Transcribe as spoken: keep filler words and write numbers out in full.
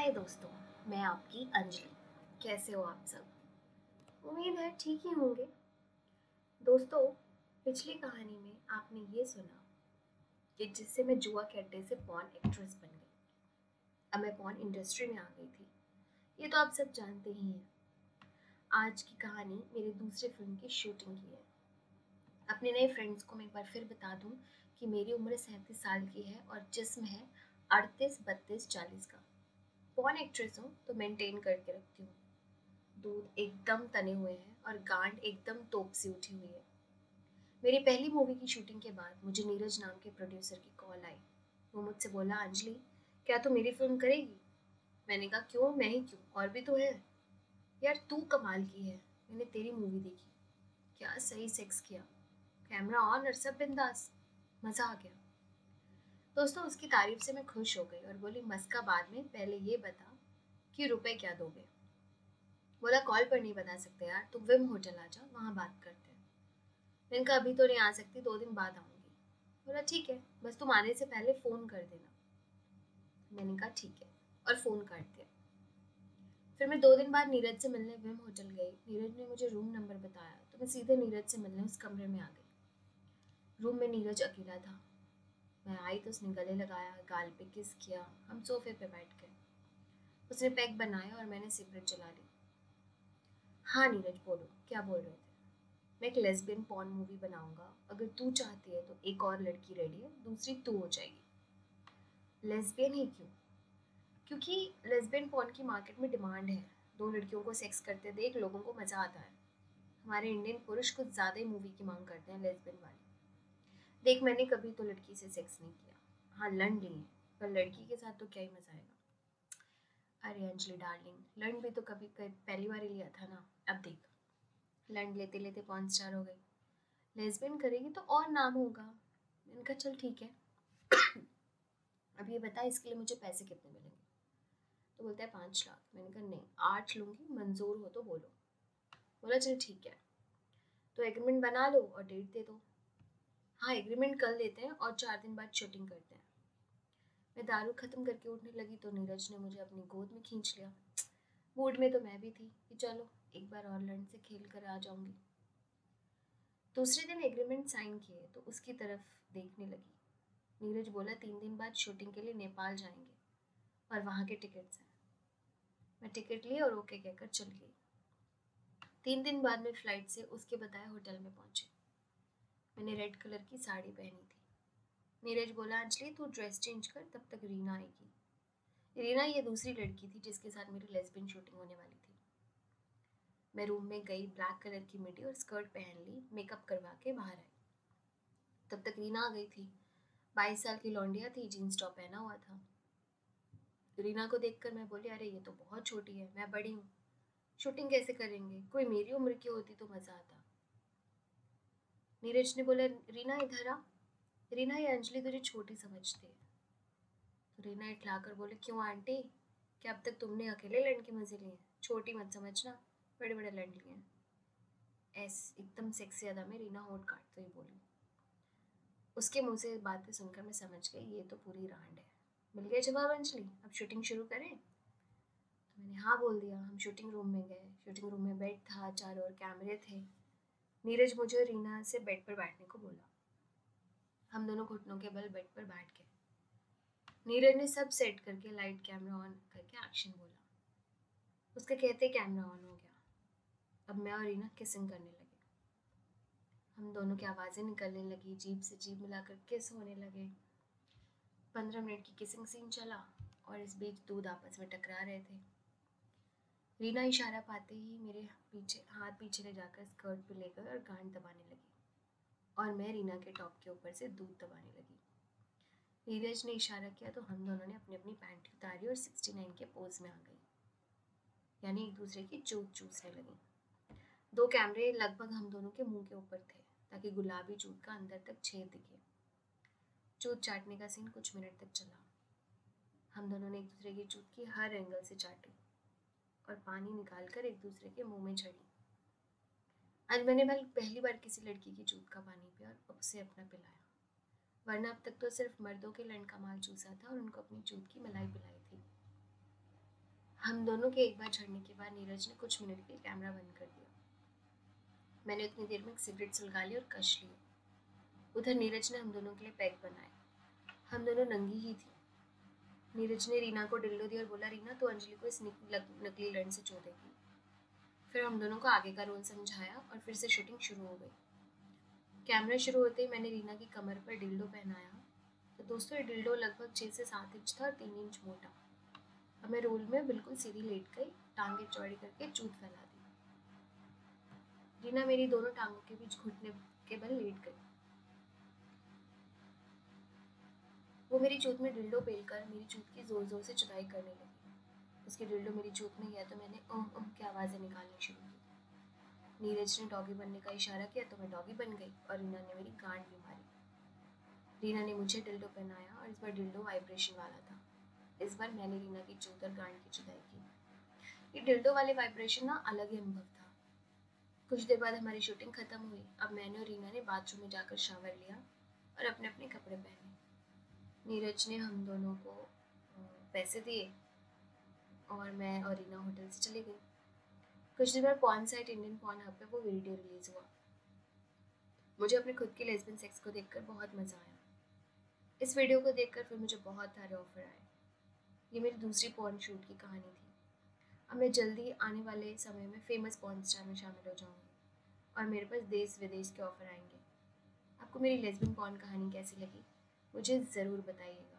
हाय दोस्तों, मैं आपकी अंजलि। कैसे हो आप सब? उम्मीद है ठीक ही होंगे। दोस्तों, पिछली कहानी में आपने ये सुना कि जिससे मैं जुआ के अड्डे से पॉर्न एक्ट्रेस बन गई। अब मैं पॉर्न इंडस्ट्री में आ गई थी। ये तो आप सब जानते ही हैं। आज की कहानी मेरे दूसरे फिल्म की शूटिंग की है। अपने नए फ्रेंड्स को मैं एक बार फिर बता दूं कि मेरी उम्र सैंतीस साल की है और जिस्म है अड़तीस बत्तीस चालीस का। पॉर्न एक्ट्रेस हूँ तो मेंटेन करके रखती हूँ। दूध एकदम तने हुए हैं और गांड एकदम तोप सी उठी हुई है। मेरी पहली मूवी की शूटिंग के बाद मुझे नीरज नाम के प्रोड्यूसर की कॉल आई। वो मुझसे बोला, अंजलि क्या तू मेरी फिल्म करेगी? मैंने कहा क्यों, मैं ही क्यों, और भी तो है। यार तू कमाल की है, मैंने तेरी मूवी देखी, क्या सही सेक्स किया, कैमरा ऑन और सब बिंदास, मज़ा आ गया। दोस्तों, उसकी तारीफ से मैं खुश हो गई और बोली, मस्का बाद में, पहले ये बता कि रुपए क्या दोगे। बोला, कॉल पर नहीं बता सकते यार, तुम विम होटल आ जाओ, वहाँ बात करते हैं। मैंने कहा अभी तो नहीं आ सकती, दो दिन बाद आऊँगी। बोला ठीक है, बस तुम आने से पहले फ़ोन कर देना। मैंने कहा ठीक है, और फ़ोन कर दिया। फिर मैं दो दिन बाद नीरज से मिलने विम होटल गई। नीरज ने मुझे रूम नंबर बताया तो मैं सीधे नीरज से मिलने उस कमरे में आ गई। रूम में नीरज अकेला था। मैं आई तो उसने गले लगाया, गाल पे किस किया, हम सोफे पे बैठ गए। उसने पैक बनाया और मैंने सिगरेट जला ली। हाँ नीरज बोलो, क्या बोल रहे थे? मैं एक लेस्बियन पॉर्न मूवी बनाऊंगा, अगर तू चाहती है तो एक और लड़की रेडी है, दूसरी तू हो जाएगी। लेस्बियन ही क्यों? क्योंकि लेस्बियन पॉर्न की मार्केट में डिमांड है। दो लड़कियों को सेक्स करते देख लोगों को मज़ा आता है। हमारे इंडियन पुरुष कुछ ज़्यादा ही मूवी की मांग करते हैं लेस्बियन वाली। देख, मैंने कभी तो लड़की से सेक्स नहीं किया, हाँ लड़ लिए, पर लड़की के साथ तो क्या ही मज़ा आएगा। अरे अंजलि डार्लिंग, लड़ भी तो कभी पहली बार ही लिया था ना। अब देख, लड़ लेते लेते पॉर्न स्टार हो गई, लेस्बियन करेगी तो और नाम होगा। मैंने कहा चल ठीक है, अब ये बता इसके लिए मुझे पैसे कितने मिलेंगे? तो बोलता है पाँच लाख। मैंने कहा नहीं, आठ लूँगी, मंजूर हो तो बोलो। बोला चल ठीक है, तो एग्रीमेंट बना लो और डेट दे दो। हाँ एग्रीमेंट कर लेते हैं और चार दिन बाद शूटिंग करते हैं। मैं दारू ख़त्म करके उठने लगी तो नीरज ने मुझे अपनी गोद में खींच लिया। मूड में तो मैं भी थी कि चलो एक बार और लड़न से खेल कर आ जाऊंगी। दूसरे दिन एग्रीमेंट साइन किए तो उसकी तरफ देखने लगी। नीरज बोला तीन दिन बाद शूटिंग के लिए नेपाल जाएंगे और वहाँ के टिकट्स हैं। मैं टिकट ली और ओके कहकर चल गई। तीन दिन बाद में फ़्लाइट से उसके बताए होटल में पहुँचे। मैंने रेड कलर की साड़ी पहनी थी। नीरज बोला, अंजलि तू ड्रेस चेंज कर, तब तक रीना आएगी। रीना ये दूसरी लड़की थी जिसके साथ मेरी लेस्बियन शूटिंग होने वाली थी। मैं रूम में गई, ब्लैक कलर की मिडी और स्कर्ट पहन ली, मेकअप करवा के बाहर आई। तब तक रीना आ गई थी। बाईस साल की लौंडिया थी, जीन्स टॉप पहना हुआ था। रीना को देखकर मैं बोली, अरे ये तो बहुत छोटी है, मैं बड़ी हूँ, शूटिंग कैसे करेंगे? कोई मेरी उम्र की होती तो मज़ा आता। नीरज ने बोला, रीना इधर आ। रीना ये अंजलि तुझे छोटी समझती है। तो रीना इठलाकर बोले, क्यों आंटी, क्या अब तक तुमने अकेले लड़न के मज़े लिए? छोटी मत समझना, बड़े बड़े लड़ लिए हैं। ऐस एकदम सेक्सी अदा में रीना होठ काटते हुए बोली। उसके मुंह से बातें सुनकर मैं समझ गई ये तो पूरी रांड है। मिल गया जवाब अंजलि, अब शूटिंग शुरू करें? तो मैंने हाँ बोल दिया। हम शूटिंग रूम में गए। शूटिंग रूम में बेड था, चारों ओर कैमरे थे। नीरज मुझे और रीना से बेड पर बैठने को बोला। हम दोनों घुटनों के बल बेड पर बैठ गए। नीरज ने सब सेट करके लाइट कैमरा ऑन करके एक्शन बोला। उसके कहते कैमरा ऑन हो गया। अब मैं और रीना किसिंग करने लगे। हम दोनों की आवाज़ें निकलने लगी, जीभ से जीभ मिलाकर किस होने लगे। पंद्रह मिनट की किसिंग सीन चला और इस बीच दूध आपस में टकरा रहे थे। रीना इशारा पाते ही मेरे पीछे हाथ पीछे ले जाकर स्कर्ट पे लेकर और गांड दबाने लगी और मैं रीना के टॉप के ऊपर से दूध दबाने लगी। नीरज ने इशारा किया तो हम दोनों ने अपनी अपनी पैंट उतारी और सिक्सटी नाइन के पोज में आ गई, यानी एक दूसरे की चूत चूसने लगी। दो कैमरे लगभग हम दोनों के मुंह के ऊपर थे ताकि गुलाबी चूत का अंदर तक छेद दिखे। चूत चाटने का सीन कुछ मिनट तक चला। हम दोनों ने एक दूसरे की चूत की हर एंगल से चाटी और पानी निकालकर एक दूसरे के मुंह में झड़ी। आज मैंने भल पहली बार किसी लड़की की चूत का पानी पिया और उसे अपना पिलाया, वरना अब तक तो सिर्फ मर्दों के लंड का माल चूसा था और उनको अपनी चूत की मलाई पिलाई थी। हम दोनों के एक बार झड़ने के बाद नीरज ने कुछ मिनट के लिए कैमरा बंद कर दिया। मैंने उतनी देर में एक सिगरेट सुलगा ली और कश ली। उधर नीरज ने हम दोनों के लिए पैक बनाए। हम दोनों नंगी ही थी। नीरज ने रीना को डिल्लो दिया और बोला, रीना तो अंजलि को इस नकली लंड से चोदेगी। फिर हम दोनों को आगे का रोल समझाया और फिर से शूटिंग शुरू हो गई। कैमरा शुरू होते ही मैंने रीना की कमर पर डिल्डो पहनाया। तो दोस्तों ये डिल्डो लगभग छः से सात इंच था और तीन इंच मोटा। अब मैं रोल में बिल्कुल सीधी लेट गई, टांगे चौड़ी करके चूत फैला दी। रीना मेरी दोनों टांगों के बीच घुटने के बल लेट गई। वो मेरी चूत में डिल्डो पेलकर मेरी चूत की जोर जोर से चुदाई करने लगी। उसकी डिल्डो मेरी चूत में गया तो मैंने ओह ओह की आवाज़ें निकालनी शुरू की। नीरज ने डॉगी बनने का इशारा किया तो मैं डॉगी बन गई और रीना ने मेरी गांड भी मारी। रीना ने मुझे डिल्डो पहनाया और इस बार डिल्डो वाइब्रेशन वाला था। इस बार मैंने रीना की चूत और गांड की जुदाई की। ये डिल्डो वाले वाइब्रेशन ना अलग ही अनुभव था। कुछ देर बाद हमारी शूटिंग खत्म हुई। अब मैंने और रीना ने बाथरूम में जाकर शावर लिया और अपने अपने कपड़े पहने। नीरज ने हम दोनों को पैसे दिए और मैं और रीना होटल से चली गई। कुछ देर बाद porn site Indian porn hub पे वो वीडियो रिलीज हुआ। मुझे अपने खुद के लेस्बियन सेक्स को देखकर बहुत मज़ा आया। इस वीडियो को देखकर फिर मुझे बहुत सारे ऑफर आए। ये मेरी दूसरी पॉर्न शूट की कहानी थी। अब मैं जल्दी आने वाले समय में फेमस पॉर्न स्टार में शामिल हो जाऊंगी और मेरे पास देश विदेश के ऑफर आएंगे। आपको मेरी लेस्बियन पॉर्न कहानी कैसी लगी मुझे ज़रूर बताइए।